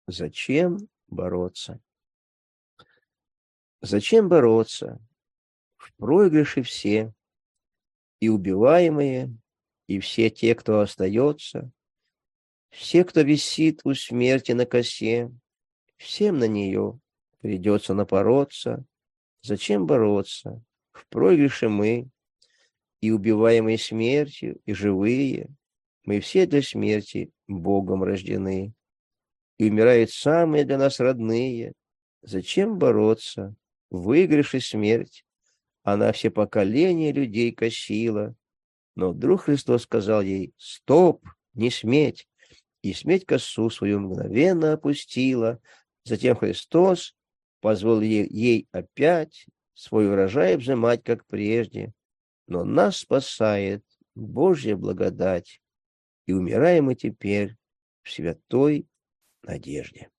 Зачем бороться? Зачем бороться? В проигрыше все, и убиваемые, и все те, кто остается, все, кто висит у смерти на косе, всем на нее придется напороться. Зачем бороться? В проигрыше мы, и убиваемые смертью, и живые, мы все для смерти Богом рождены. И умирают самые для нас родные. Зачем бороться? Выигрыш и смерть. Она все поколения людей косила. Но вдруг Христос сказал ей: «Стоп, не сметь!» И сметь косу свою мгновенно опустила. Затем Христос позволил ей опять свой урожай взимать, как прежде. Но нас спасает Божья благодать, и умираем мы теперь в святой надежде.